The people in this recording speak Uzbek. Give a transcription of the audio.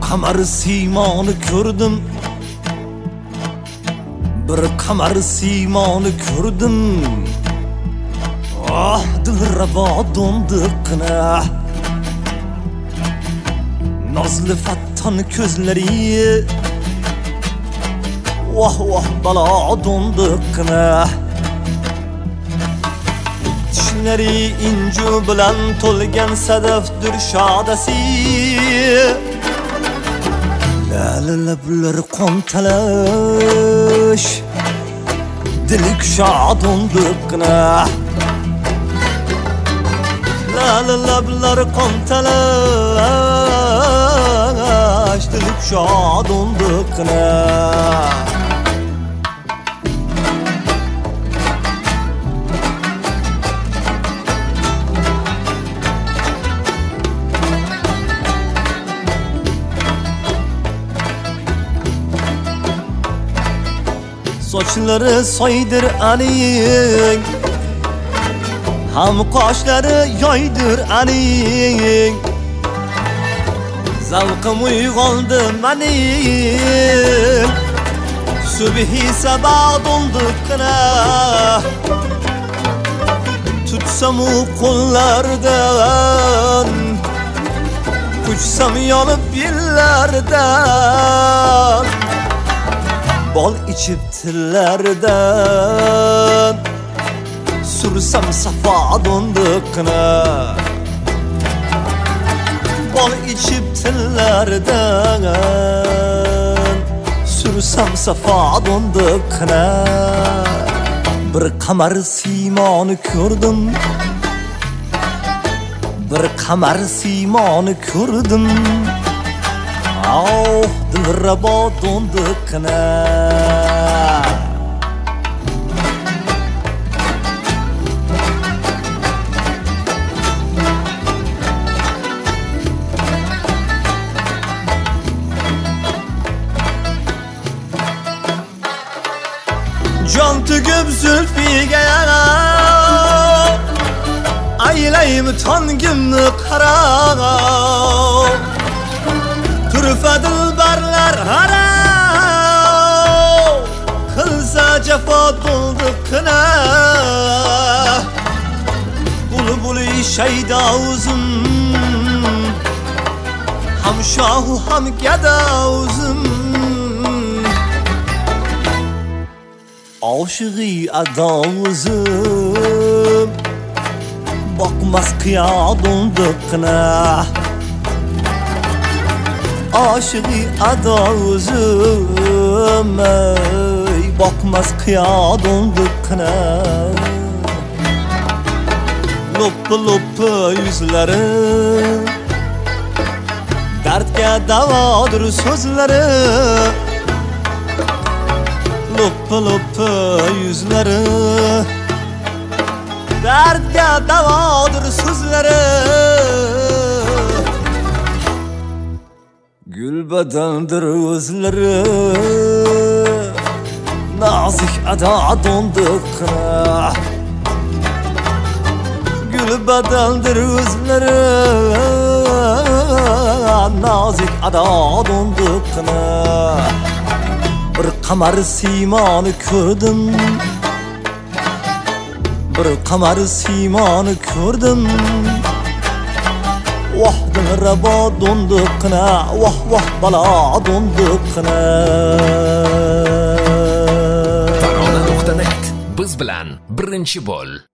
qamar siymoni ko'rdim, bir qamar siymoni ko'rdim. Ah, dilrabo do'ndiqqina nozli fatton ko'zlari, vah vah balo do'ndiqqina tishlari inju bilan to'lgan sadafdir shodasi. Lali lablar qontalash dili kusha do'ndiqqina, lali lablar qontalash dili kusha do'ndiqqina. Sochlari soydir aning, ham qoshlari yoydir aning. Zavqim uyg'ondi mening, subhi sabah do'ndiqqina tutsam u qo'llardan, quchsam yonib yillardan, bol ichib tillardan sursam safo do'ndiqqina, bol ichib tillardan sursam safo do'ndiqqina. Bir qamar siymoni ko'rdim, bir qamar siymoni ko'rdim. Oh, dilrabo do'ndiqqina jon tugib zulfiga aylaymi tongimni qarab, turfa dilbarlar harov qilsa jafo do'ndiqqina. Bulbuli shayda o'zim, ham shohu ham gado o'zim, oshig'i ado o'zim, boqmas qiyo do'ndiqqina. Oshig'i ado o'zim, boqmas qiyo do'ndiqqina. Loppi loppi yuzlari, dardga davodir so'zlari. Loppi loppi yuzlari, dardga davodir so'zlari. Gulbadandir o'zlari, nozik ado do'ndiqqina. Gulbadandir o'zlari, nozik ado do'ndiqqina. Bir qamar siymoni ko'rdim, bir qamar siymoni ko'rdim. Vah dilrabo do'ndiqqina, vah vah balo do'ndiqqina. Tarona.net biz bilan birinchi bo'l.